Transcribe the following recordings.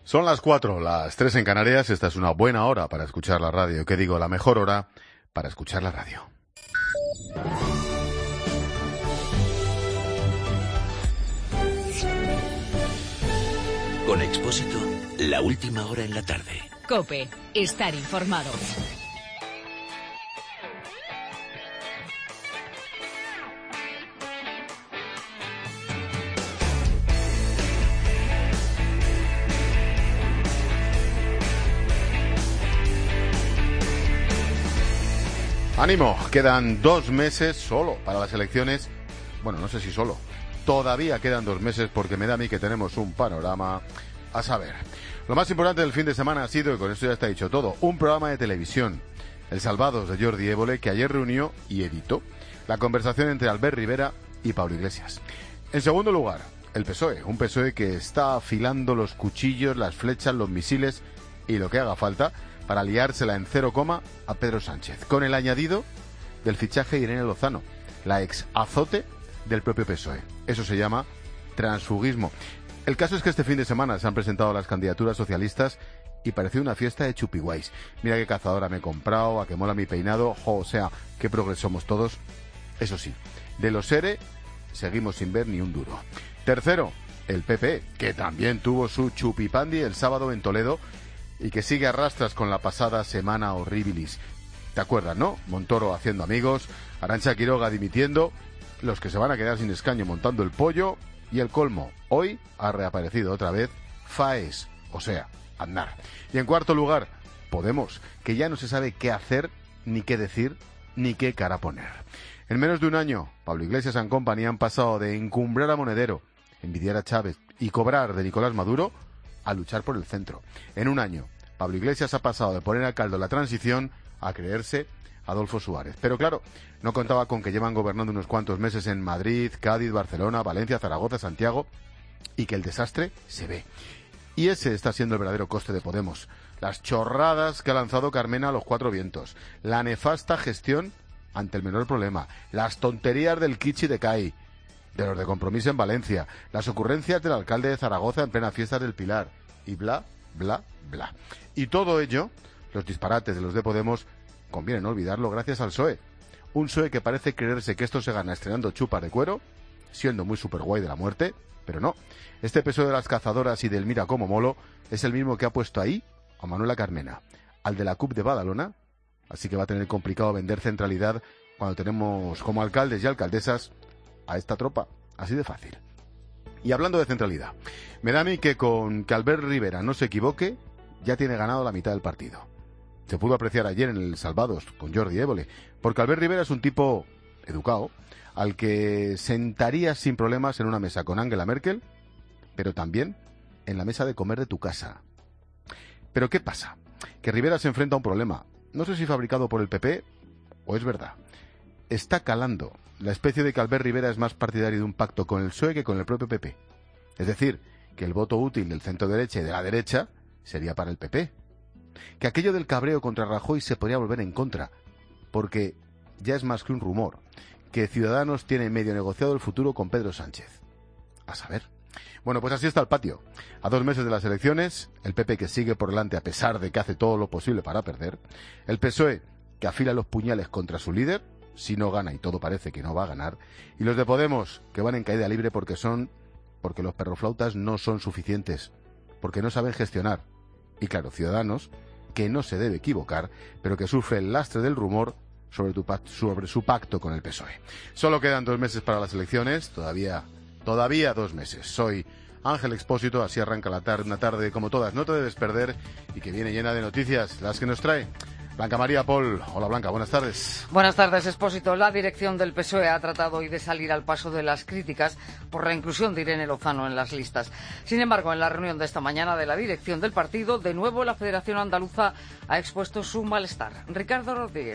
Son las 4, las 3 en Canarias. Esta es una buena hora para escuchar la radio. ¿Qué digo? La mejor hora para escuchar la radio. Con Expósito, la última hora en la tarde. COPE, estar informado. ¡Ánimo! Quedan 2 meses solo para las elecciones. Bueno, no sé si solo. Todavía quedan 2 meses porque me da a mí que tenemos un panorama a saber. Lo más importante del fin de semana ha sido, y con esto ya está dicho todo, un programa de televisión, El Salvados de Jordi Évole, que ayer reunió y editó la conversación entre Albert Rivera y Pablo Iglesias. En segundo lugar, el PSOE, un PSOE que está afilando los cuchillos, las flechas, los misiles y lo que haga falta para liársela en 0, a Pedro Sánchez, con el añadido del fichaje de Irene Lozano, la ex azote del propio PSOE. Eso se llama transfugismo. El caso es que este fin de semana se han presentado las candidaturas socialistas y pareció una fiesta de chupiguays. Mira qué cazadora me he comprado, a qué mola mi peinado, o sea, qué progreso somos todos. Eso sí, de los ERE seguimos sin ver ni un duro. Tercero, el PP, que también tuvo su chupipandi el sábado en Toledo y que sigue a rastras con la pasada semana horribilis. ¿Te acuerdas, no? Montoro haciendo amigos, Arantxa Quiroga dimitiendo, los que se van a quedar sin escaño montando el pollo y el colmo. Hoy ha reaparecido otra vez Faes, o sea, Aznar. Y en cuarto lugar, Podemos, que ya no se sabe qué hacer, ni qué decir, ni qué cara poner. En menos de un año, Pablo Iglesias and Company han pasado de encumbrar a Monedero, envidiar a Chávez y cobrar de Nicolás Maduro a luchar por el centro. En un año, Pablo Iglesias ha pasado de poner al caldo la transición a creerse Adolfo Suárez. Pero claro, no contaba con que llevan gobernando unos cuantos meses en Madrid, Cádiz, Barcelona, Valencia, Zaragoza, Santiago, y que el desastre se ve. Y ese está siendo el verdadero coste de Podemos. Las chorradas que ha lanzado Carmena a los 4 vientos, la nefasta gestión ante el menor problema, las tonterías del Kichi de CAI, de los de Compromiso en Valencia, las ocurrencias del alcalde de Zaragoza en plena fiesta del Pilar, y bla, bla, bla. Y todo ello, los disparates de los de Podemos, conviene no olvidarlo gracias al PSOE. Un PSOE que parece creerse que esto se gana estrenando chupas de cuero, siendo muy super guay de la muerte, pero no. Este PSOE de las cazadoras y del mira como molo es el mismo que ha puesto ahí a Manuela Carmena, al de la CUP de Badalona, así que va a tener complicado vender centralidad cuando tenemos como alcaldes y alcaldesas a esta tropa, así de fácil. Y hablando de centralidad, me da a mí que con que Albert Rivera no se equivoque, ya tiene ganado la mitad del partido. Se pudo apreciar ayer en el Salvados con Jordi Évole, porque Albert Rivera es un tipo educado, al que sentarías sin problemas en una mesa con Angela Merkel, pero también en la mesa de comer de tu casa. Pero ¿qué pasa? Que Rivera se enfrenta a un problema, no sé si fabricado por el PP o es verdad. Está calando la especie de que Albert Rivera es más partidario de un pacto con el PSOE que con el propio PP. Es decir, que el voto útil del centro derecha y de la derecha sería para el PP. Que aquello del cabreo contra Rajoy se podría volver en contra, porque ya es más que un rumor, que Ciudadanos tiene medio negociado el futuro con Pedro Sánchez. A saber. Bueno, pues así está el patio. A 2 meses de las elecciones, el PP que sigue por delante a pesar de que hace todo lo posible para perder, el PSOE que afila los puñales contra su líder, si no gana y todo parece que no va a ganar, y los de Podemos que van en caída libre porque los perroflautas no son suficientes, porque no saben gestionar. Y claro, Ciudadanos, que no se debe equivocar, pero que sufre el lastre del rumor sobre su pacto con el PSOE. Solo quedan 2 meses para las elecciones, todavía 2 meses. Soy Ángel Expósito, así arranca una tarde como todas, no te debes perder, y que viene llena de noticias, las que nos trae Blanca María Pol. Hola Blanca, buenas tardes. Buenas tardes, Expósito. La dirección del PSOE ha tratado hoy de salir al paso de las críticas por la inclusión de Irene Lozano en las listas. Sin embargo, en la reunión de esta mañana de la dirección del partido, de nuevo la Federación Andaluza ha expuesto su malestar. Ricardo Rodríguez.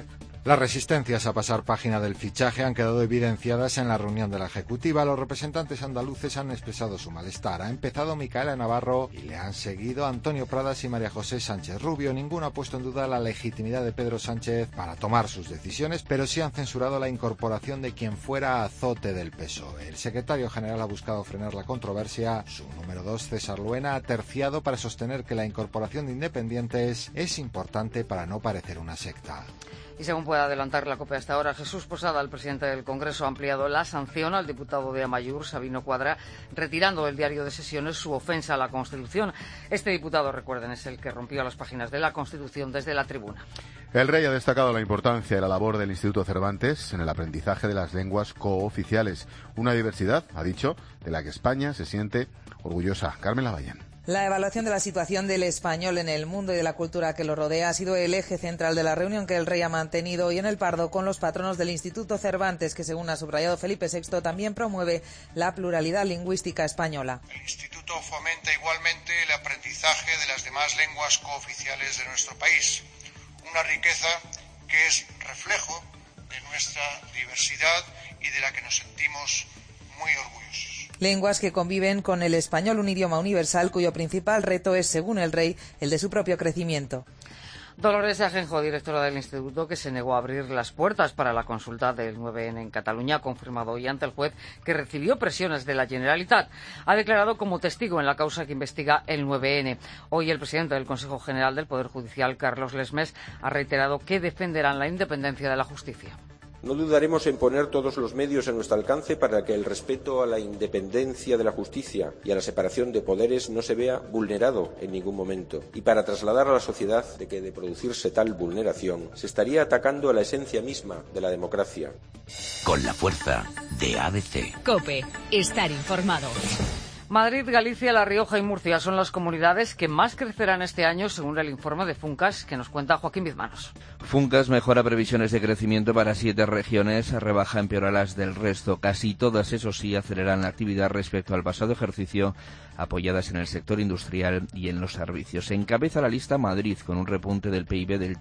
Las resistencias a pasar página del fichaje han quedado evidenciadas en la reunión de la Ejecutiva. Los representantes andaluces han expresado su malestar. Ha empezado Micaela Navarro y le han seguido Antonio Pradas y María José Sánchez Rubio. Ninguno ha puesto en duda la legitimidad de Pedro Sánchez para tomar sus decisiones, pero sí han censurado la incorporación de quien fuera azote del PSOE. El secretario general ha buscado frenar la controversia. Su número 2, César Luena, ha terciado para sostener que la incorporación de independientes es importante para no parecer una secta. Y según puede adelantar la COPE hasta ahora, Jesús Posada, el presidente del Congreso, ha ampliado la sanción al diputado de Amaiur, Sabino Cuadra, retirando del diario de sesiones su ofensa a la Constitución. Este diputado, recuerden, es el que rompió las páginas de la Constitución desde la tribuna. El rey ha destacado la importancia de la labor del Instituto Cervantes en el aprendizaje de las lenguas cooficiales. Una diversidad, ha dicho, de la que España se siente orgullosa. Carmen Lavallén. La evaluación de la situación del español en el mundo y de la cultura que lo rodea ha sido el eje central de la reunión que el rey ha mantenido hoy en el Pardo con los patronos del Instituto Cervantes, que según ha subrayado Felipe VI, también promueve la pluralidad lingüística española. El Instituto fomenta igualmente el aprendizaje de las demás lenguas cooficiales de nuestro país, una riqueza que es reflejo de nuestra diversidad y de la que nos sentimos muy orgullosos. Lenguas que conviven con el español, un idioma universal cuyo principal reto es, según el rey, el de su propio crecimiento. Dolores Ajenjo, directora del Instituto, que se negó a abrir las puertas para la consulta del 9N en Cataluña, ha confirmado hoy ante el juez que recibió presiones de la Generalitat. Ha declarado como testigo en la causa que investiga el 9N. Hoy el presidente del Consejo General del Poder Judicial, Carlos Lesmes, ha reiterado que defenderán la independencia de la justicia. No dudaremos en poner todos los medios a nuestro alcance para que el respeto a la independencia de la justicia y a la separación de poderes no se vea vulnerado en ningún momento, y para trasladar a la sociedad de que de producirse tal vulneración se estaría atacando a la esencia misma de la democracia. Con la fuerza de ABC. COPE. Estar informado. Madrid, Galicia, La Rioja y Murcia son las comunidades que más crecerán este año, según el informe de Funcas, que nos cuenta Joaquín Bizmanos. Funcas mejora previsiones de crecimiento para 7 regiones, rebaja empeora las del resto. Casi todas, eso sí, aceleran la actividad respecto al pasado ejercicio, apoyadas en el sector industrial y en los servicios. Encabeza la lista Madrid, con un repunte del PIB del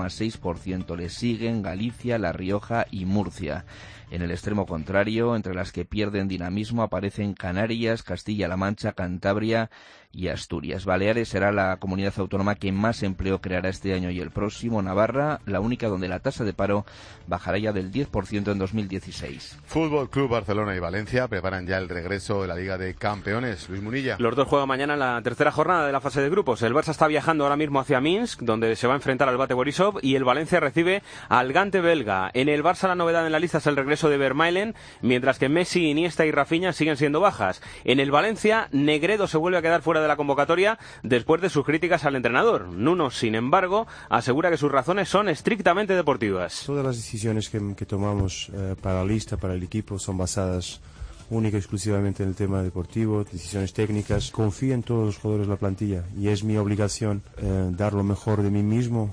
3,6%. Le siguen Galicia, La Rioja y Murcia. En el extremo contrario, entre las que pierden dinamismo, aparecen Canarias, Castilla-La Mancha, Cantabria y Asturias. Baleares será la comunidad autónoma que más empleo creará este año y el próximo. Navarra, la única donde la tasa de paro bajará ya del 10% en 2016. Fútbol Club Barcelona y Valencia preparan ya el regreso de la Liga de Campeones. Luis Munilla. Los dos juegan mañana en la tercera jornada de la fase de grupos. El Barça está viajando ahora mismo hacia Minsk, donde se va a enfrentar al Bate Borisov, y el Valencia recibe al Gante belga. En el Barça la novedad en la lista es el regreso de Vermaelen, mientras que Messi, Iniesta y Rafinha siguen siendo bajas. En el Valencia, Negredo se vuelve a quedar fuera de la convocatoria después de sus críticas al entrenador. Nuno, sin embargo, asegura que sus razones son estrictamente deportivas. Todas las decisiones que tomamos para la lista, para el equipo, son basadas única y exclusivamente en el tema deportivo, decisiones técnicas. Confío en todos los jugadores de la plantilla y es mi obligación dar lo mejor de mí mismo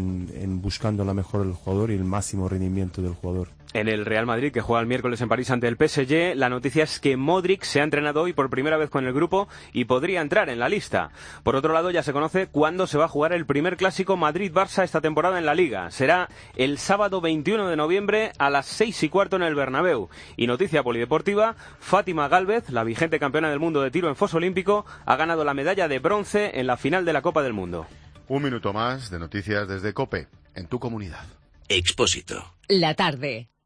en buscando la mejor del jugador y el máximo rendimiento del jugador. En el Real Madrid, que juega el miércoles en París ante el PSG, la noticia es que Modric se ha entrenado hoy por primera vez con el grupo y podría entrar en la lista. Por otro lado, ya se conoce cuándo se va a jugar el primer clásico Madrid-Barça esta temporada en la Liga. Será el sábado 21 de noviembre a las 6:15 en el Bernabéu. Y noticia polideportiva, Fátima Gálvez, la vigente campeona del mundo de tiro en foso olímpico, ha ganado la medalla de bronce en la final de la Copa del Mundo. Un minuto más de noticias desde COPE, en tu comunidad. Expósito. La tarde.